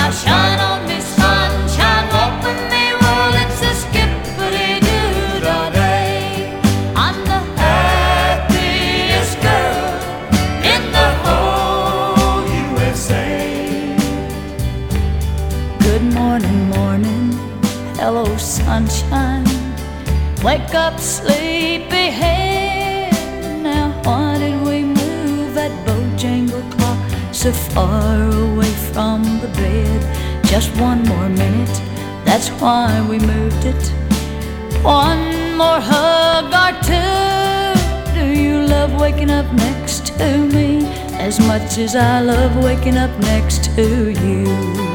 Now shine on me, sunshine, walk with me, well, it's a skippity-doo-dah-day. I'm the happiest girl in the whole USA. Good morning, morning, hello, sunshine. Wake up, sleepyhead. Now why did we move that Bojangle clock so far away from the bed? Just one more minute, that's why we moved it. One more hug or two. Do you love waking up next to me as much as I love waking up next to you?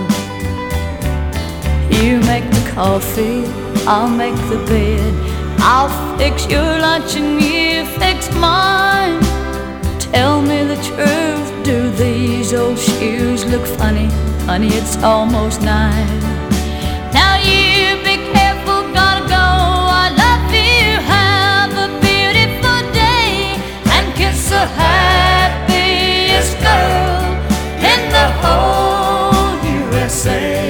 You make the coffee, I'll make the bed. I'll fix your lunch and you fix mine. Tell me the truth, do these old shoes look funny? Honey, it's almost 9. Now you be careful, gotta go. I love you, have a beautiful day, and kiss the happiest girl in the whole USA.